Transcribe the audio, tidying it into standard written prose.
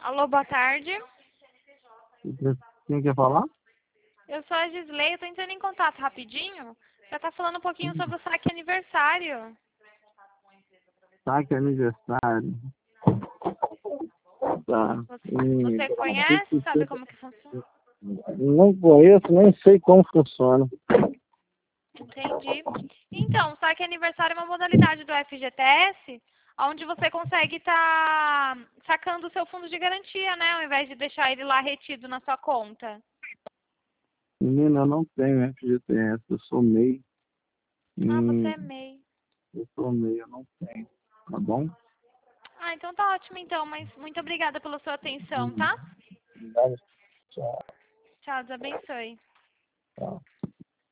Alô, boa tarde. Quem quer falar? Eu sou a Gisley, eu tô entrando em contato rapidinho pra tá falando um pouquinho sobre o saque aniversário. Saque aniversário. Tá. Você conhece? Sabe como que funciona? Não conheço, nem sei como funciona. Entendi. Então, o saque aniversário é uma modalidade do FGTS, onde você consegue estar sacando o seu fundo de garantia, né? Ao invés de deixar ele lá retido na sua conta. Menina, eu não tenho FGTS, eu sou MEI. Ah, você Hum, é MEI. eu sou MEI, eu não tenho. Tá bom? Ah, então tá ótimo então, mas muito obrigada pela sua atenção, tá? Obrigado. Tchau. Tchau, Deus abençoe. Tchau.